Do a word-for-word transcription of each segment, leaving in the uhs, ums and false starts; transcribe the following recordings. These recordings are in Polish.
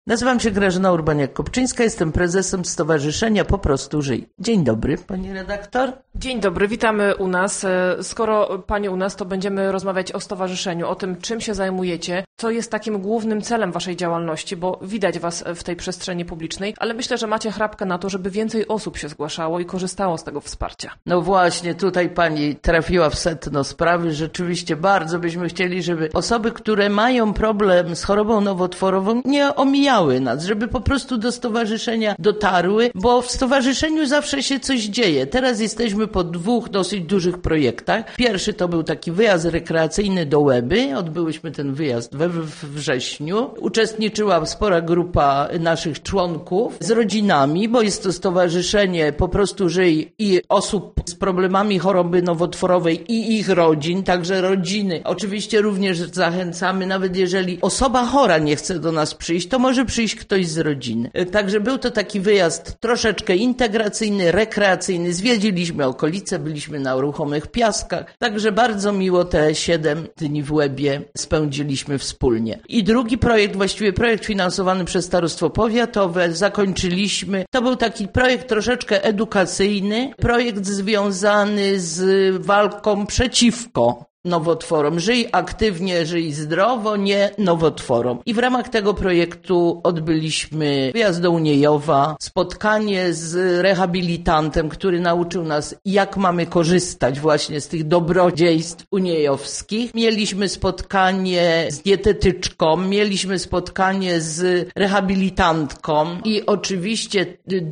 Nazywam się Grażyna Urbaniak-Kopczyńska, jestem prezesem Stowarzyszenia Po prostu Żyj. Dzień dobry, pani redaktor. Dzień dobry, witamy u nas. Skoro pani u nas, to będziemy rozmawiać o stowarzyszeniu, o tym, czym się zajmujecie, co jest takim głównym celem waszej działalności, bo widać was w tej przestrzeni publicznej, ale myślę, że macie chrapkę na to, żeby więcej osób się zgłaszało i korzystało z tego wsparcia. No właśnie, tutaj pani trafiła w sedno sprawy. Rzeczywiście bardzo byśmy chcieli, żeby osoby, które mają problem z chorobą nowotworową, nie omijały nas, żeby po prostu do stowarzyszenia dotarły, bo w stowarzyszeniu zawsze się coś dzieje. Teraz jesteśmy po dwóch dosyć dużych projektach. Pierwszy to był taki wyjazd rekreacyjny do Łeby. Odbyłyśmy ten wyjazd we wrześniu. Uczestniczyła spora grupa naszych członków z rodzinami, bo jest to stowarzyszenie Po prostu Żyj i osób z problemami choroby nowotworowej i ich rodzin, także rodziny. Oczywiście również zachęcamy, nawet jeżeli osoba chora nie chce do nas przyjść, to może przyjść ktoś z rodziny. Także był to taki wyjazd troszeczkę integracyjny, rekreacyjny. Zwiedziliśmy okolice, byliśmy na ruchomych piaskach. Także bardzo miło te siedem dni w Łebie spędziliśmy wspólnie. I drugi projekt, właściwie projekt finansowany przez Starostwo Powiatowe, zakończyliśmy. To był taki projekt troszeczkę edukacyjny, projekt związany z walką przeciwko nowotworom. Żyj aktywnie, żyj zdrowo, nie nowotworom. I w ramach tego projektu odbyliśmy wyjazd do Uniejowa, spotkanie z rehabilitantem, który nauczył nas, jak mamy korzystać właśnie z tych dobrodziejstw uniejowskich. Mieliśmy spotkanie z dietetyczką, mieliśmy spotkanie z rehabilitantką i oczywiście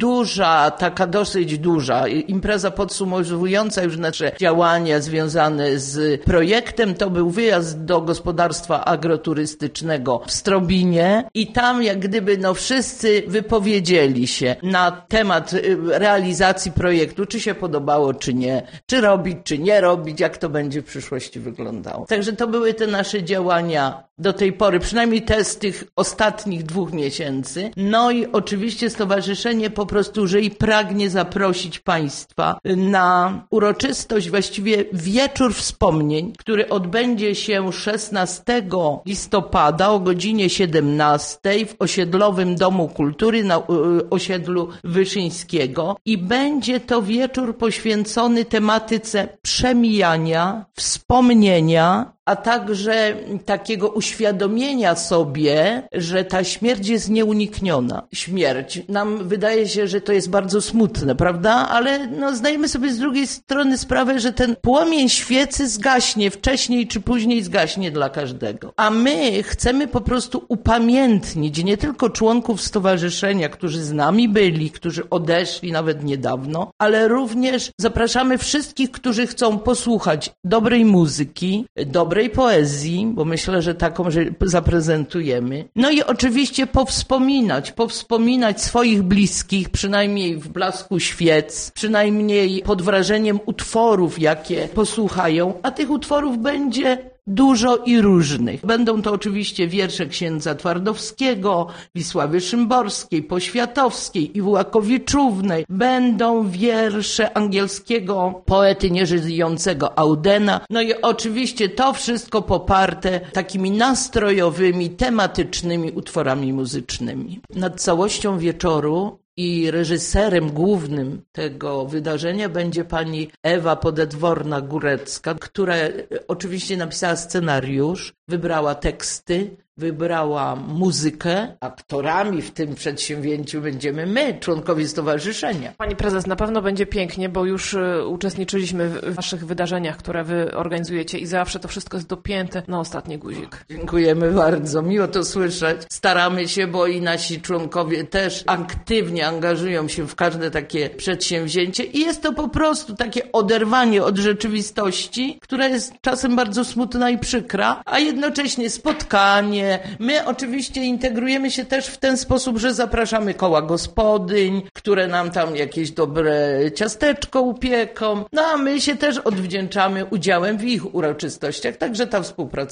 duża, taka dosyć duża impreza podsumowująca już nasze działania związane z projektem, to był wyjazd do gospodarstwa agroturystycznego w Strobinie i tam jak gdyby no wszyscy wypowiedzieli się na temat realizacji projektu, czy się podobało, czy nie, czy robić, czy nie robić, jak to będzie w przyszłości wyglądało. Także to były te nasze działania do tej pory, przynajmniej te z tych ostatnich dwóch miesięcy. No i oczywiście Stowarzyszenie Po prostu Żyj pragnie zaprosić Państwa na uroczystość, właściwie wieczór wspomnień, który odbędzie się szesnastego listopada o godzinie siedemnastej w Osiedlowym Domu Kultury na osiedlu Wyszyńskiego i będzie to wieczór poświęcony tematyce przemijania, wspomnienia, a także takiego uświadomienia sobie, że ta śmierć jest nieunikniona. Śmierć. Nam wydaje się, że to jest bardzo smutne, prawda? Ale no, zdajemy sobie z drugiej strony sprawę, że ten płomień świecy zgaśnie, wcześniej czy później zgaśnie dla każdego. A my chcemy po prostu upamiętnić nie tylko członków stowarzyszenia, którzy z nami byli, którzy odeszli nawet niedawno, ale również zapraszamy wszystkich, którzy chcą posłuchać dobrej muzyki, dobrej poezji, bo myślę, że taką że zaprezentujemy. No i oczywiście powspominać, powspominać swoich bliskich, przynajmniej w blasku świec, przynajmniej pod wrażeniem utworów, jakie posłuchają, a tych utworów będzie dużo i różnych. Będą to oczywiście wiersze księdza Twardowskiego, Wisławy Szymborskiej, Poświatowskiej, Iwłakowiczównej. Będą wiersze angielskiego poety nieżyjącego Audena. No i oczywiście to wszystko poparte takimi nastrojowymi, tematycznymi utworami muzycznymi. Nad całością wieczoru i reżyserem głównym tego wydarzenia będzie pani Ewa Podedworna-Górecka, która oczywiście napisała scenariusz, wybrała teksty, wybrała muzykę. Aktorami w tym przedsięwzięciu będziemy my, członkowie stowarzyszenia. Pani prezes, na pewno będzie pięknie, bo już uczestniczyliśmy w waszych wydarzeniach, które wy organizujecie i zawsze to wszystko jest dopięte na ostatni guzik. Dziękujemy bardzo, miło to słyszeć. Staramy się, bo i nasi członkowie też aktywnie angażują się w każde takie przedsięwzięcie i jest to po prostu takie oderwanie od rzeczywistości, która jest czasem bardzo smutna i przykra, a jednocześnie spotkanie. My oczywiście integrujemy się też w ten sposób, że zapraszamy koła gospodyń, które nam tam jakieś dobre ciasteczko upieką, no a my się też odwdzięczamy udziałem w ich uroczystościach, także ta współpraca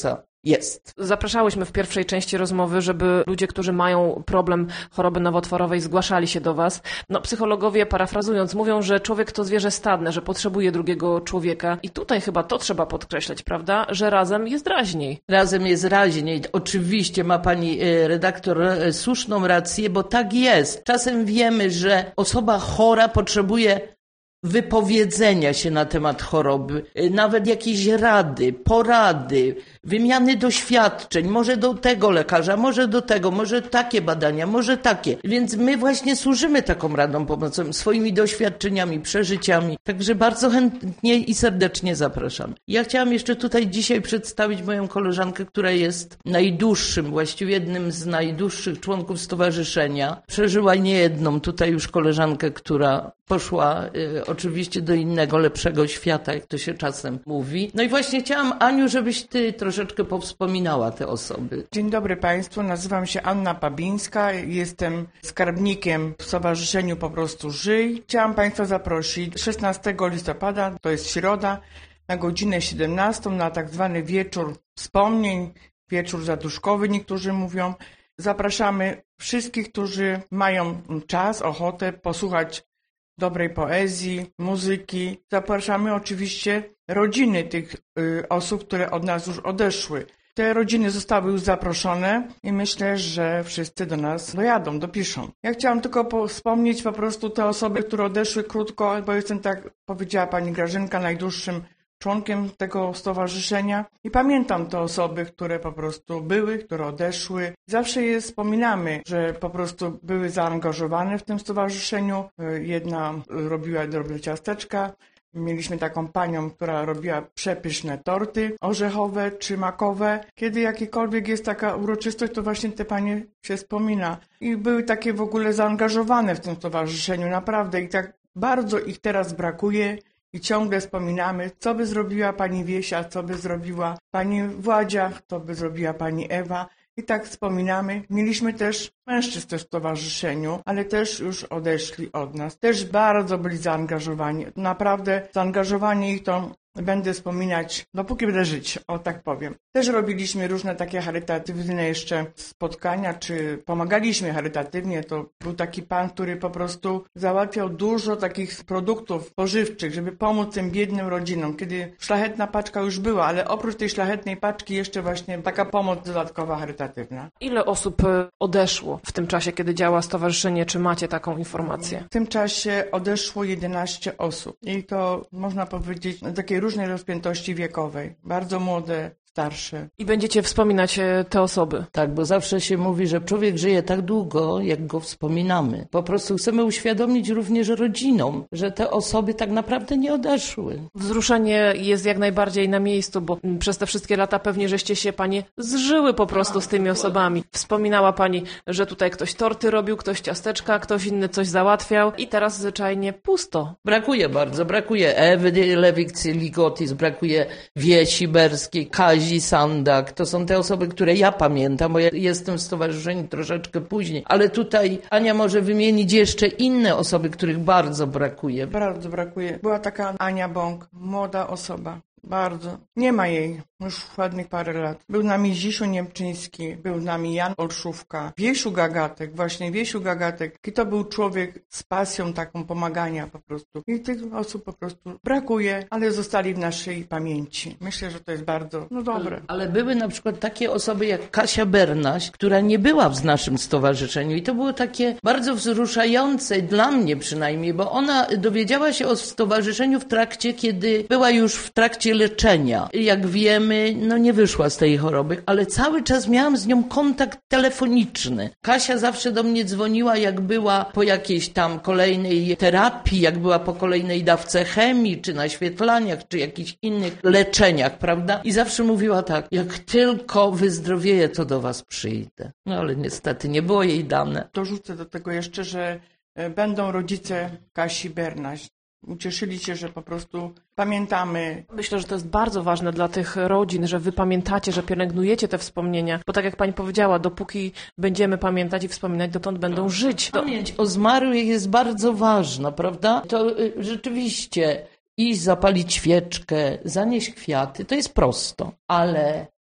jest. Zapraszałyśmy w pierwszej części rozmowy, żeby ludzie, którzy mają problem choroby nowotworowej, zgłaszali się do was. No, psychologowie, parafrazując, mówią, że człowiek to zwierzę stadne, że potrzebuje drugiego człowieka. I tutaj chyba to trzeba podkreślać, prawda? Że razem jest raźniej. Razem jest raźniej. Oczywiście ma pani redaktor słuszną rację, bo tak jest. Czasem wiemy, że osoba chora potrzebuje wypowiedzenia się na temat choroby, nawet jakieś rady, porady, wymiany doświadczeń, może do tego lekarza, może do tego, może takie badania, może takie. Więc my właśnie służymy taką radą, pomocą, swoimi doświadczeniami, przeżyciami. Także bardzo chętnie i serdecznie zapraszam. Ja chciałam jeszcze tutaj dzisiaj przedstawić moją koleżankę, która jest najdłuższym, właściwie jednym z najdłuższych członków stowarzyszenia. Przeżyła niejedną tutaj już koleżankę, która poszła y, oczywiście do innego, lepszego świata, jak to się czasem mówi. No i właśnie chciałam, Aniu, żebyś ty troszeczkę powspominała te osoby. Dzień dobry Państwu, nazywam się Anna Pabińska, jestem skarbnikiem w Stowarzyszeniu Po prostu Żyj. Chciałam Państwa zaprosić szesnastego listopada, to jest środa, na godzinę siedemnastą na tak zwany wieczór wspomnień, wieczór zaduszkowy niektórzy mówią. Zapraszamy wszystkich, którzy mają czas, ochotę posłuchać dobrej poezji, muzyki. Zapraszamy oczywiście rodziny tych y, osób, które od nas już odeszły. Te rodziny zostały już zaproszone i myślę, że wszyscy do nas dojadą, dopiszą. Ja chciałam tylko po, wspomnieć po prostu te osoby, które odeszły krótko, bo jestem, tak powiedziała pani Grażynka, najdłuższym członkiem tego stowarzyszenia i pamiętam te osoby, które po prostu były, które odeszły. Zawsze je wspominamy, że po prostu były zaangażowane w tym stowarzyszeniu. Jedna robiła dobre ciasteczka. Mieliśmy taką panią, która robiła przepyszne torty orzechowe czy makowe. Kiedy jakikolwiek jest taka uroczystość, to właśnie te panie się wspomina. I były takie w ogóle zaangażowane w tym stowarzyszeniu, naprawdę. I tak bardzo ich teraz brakuje. I ciągle wspominamy, co by zrobiła pani Wiesia, co by zrobiła pani Władzia, co by zrobiła pani Ewa. I tak wspominamy. Mieliśmy też mężczyzn też w stowarzyszeniu, ale też już odeszli od nas. Też bardzo byli zaangażowani. Naprawdę zaangażowanie ich to będę wspominać, dopóki będę żyć, o tak powiem. Też robiliśmy różne takie charytatywne jeszcze spotkania, czy pomagaliśmy charytatywnie. To był taki pan, który po prostu załatwiał dużo takich produktów spożywczych, żeby pomóc tym biednym rodzinom, kiedy szlachetna paczka już była, ale oprócz tej szlachetnej paczki jeszcze właśnie taka pomoc dodatkowa charytatywna. Ile osób odeszło w tym czasie, kiedy działa stowarzyszenie? Czy macie taką informację? W tym czasie odeszło jedenaście osób i to można powiedzieć na takiej różnej rozpiętości wiekowej. Bardzo młode, starsze. I będziecie wspominać te osoby. Tak, bo zawsze się mówi, że człowiek żyje tak długo, jak go wspominamy. Po prostu chcemy uświadomić również rodzinom, że te osoby tak naprawdę nie odeszły. Wzruszenie jest jak najbardziej na miejscu, bo przez te wszystkie lata pewnie żeście się panie zżyły po prostu z tymi osobami. Wspominała pani, że tutaj ktoś torty robił, ktoś ciasteczka, ktoś inny coś załatwiał i teraz zwyczajnie pusto. Brakuje bardzo, brakuje Ewy Lewik-Ligotis, brakuje Wiesi Berskiej, Kazi Sandak. To są te osoby, które ja pamiętam, bo ja jestem w stowarzyszeniu troszeczkę później. Ale tutaj Ania może wymienić jeszcze inne osoby, których bardzo brakuje. Bardzo brakuje. Była taka Ania Bąk, młoda osoba. Bardzo. Nie ma jej już ładnych parę lat. Był z nami Zisiu Niemczyński, był z nami Jan Olszówka, Wiesiu Gagatek, właśnie Wiesiu Gagatek. I to był człowiek z pasją taką pomagania po prostu. I tych osób po prostu brakuje, ale zostali w naszej pamięci. Myślę, że to jest bardzo no dobre. Ale, ale były na przykład takie osoby jak Kasia Bernaś, która nie była w naszym stowarzyszeniu i to było takie bardzo wzruszające, dla mnie przynajmniej, bo ona dowiedziała się o stowarzyszeniu w trakcie, kiedy była już w trakcie leczenia. Jak wiemy, no nie wyszła z tej choroby, ale cały czas miałam z nią kontakt telefoniczny. Kasia zawsze do mnie dzwoniła, jak była po jakiejś tam kolejnej terapii, jak była po kolejnej dawce chemii, czy naświetlaniach, czy jakichś innych leczeniach, prawda? I zawsze mówiła tak, jak tylko wyzdrowieję, to do was przyjdę. No ale niestety nie było jej dane. Dorzucę do tego jeszcze, że będą rodzice Kasi Bernaś. Ucieszyli się, że po prostu pamiętamy. Myślę, że to jest bardzo ważne dla tych rodzin, że wy pamiętacie, że pielęgnujecie te wspomnienia, bo tak jak pani powiedziała, dopóki będziemy pamiętać i wspominać, dotąd będą żyć. To... Pamięć o zmarłych jest bardzo ważna, prawda? To y, rzeczywiście iść zapalić świeczkę, zanieść kwiaty, to jest prosto, ale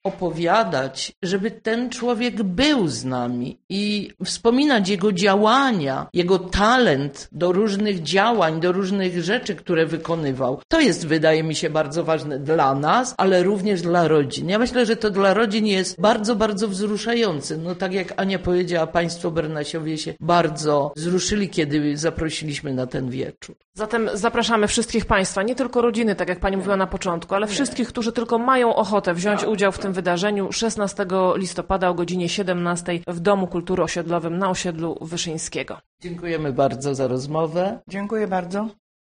opowiadać, żeby ten człowiek był z nami i wspominać jego działania, jego talent do różnych działań, do różnych rzeczy, które wykonywał. To jest, wydaje mi się, bardzo ważne dla nas, ale również dla rodzin. Ja myślę, że to dla rodzin jest bardzo, bardzo wzruszające. No tak jak Ania powiedziała, państwo Bernasiowie się bardzo wzruszyli, kiedy zaprosiliśmy na ten wieczór. Zatem zapraszamy wszystkich Państwa, nie tylko rodziny, tak jak Pani mówiła na początku, ale wszystkich, którzy tylko mają ochotę wziąć udział w tym wydarzeniu szesnastego listopada o godzinie siedemnastej w Domu Kultury Osiedlowym na osiedlu Wyszyńskiego. Dziękujemy bardzo za rozmowę. Dziękuję bardzo.